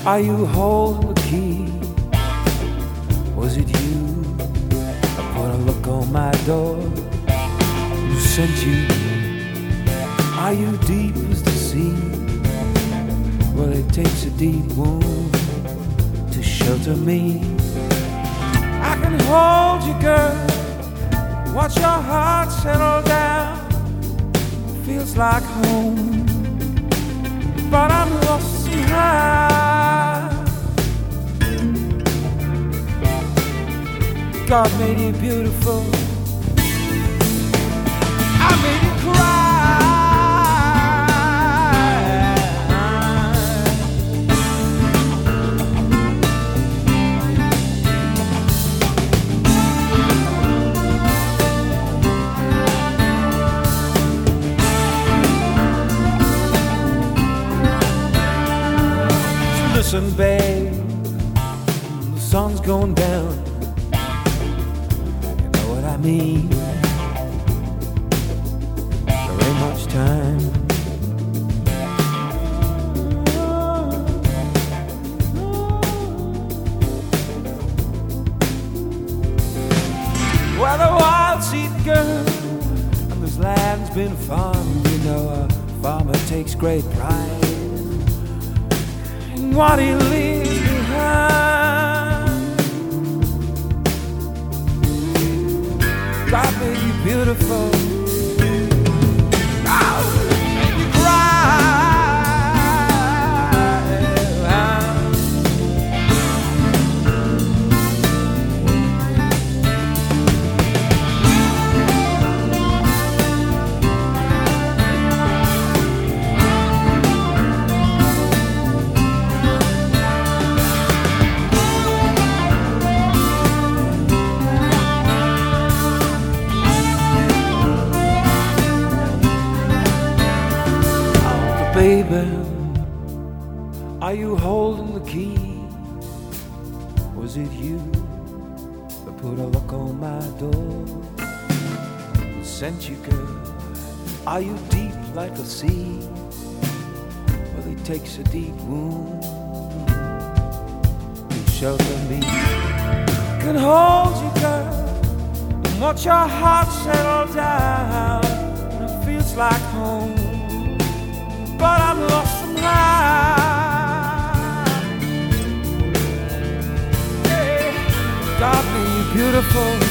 Are you holding the key? Was it you? I put a look on my door. Who sent you? Are you deep as the sea? Well, it takes a deep wound to shelter me. I can hold you, girl. Watch your heart settle down. Feels like home, but I'm lost somehow. God made you beautiful. I made you cry. Listen, babe, the sun's going down. You know what I mean? There ain't much time. Well, the wild seed girl, and this land's been farmed. You know, a farmer takes great pride what he leaves behind. God made you beautiful. Oh, made you cry. Baby, are you holding the key? Was it you that put a lock on my door? Who sent you, girl? Are you deep like a sea? Well, it takes a deep wound to shelter me. Can hold you, girl, and watch your heart settle down. And it feels like home, but I'm lost somehow. Yeah. God made you beautiful.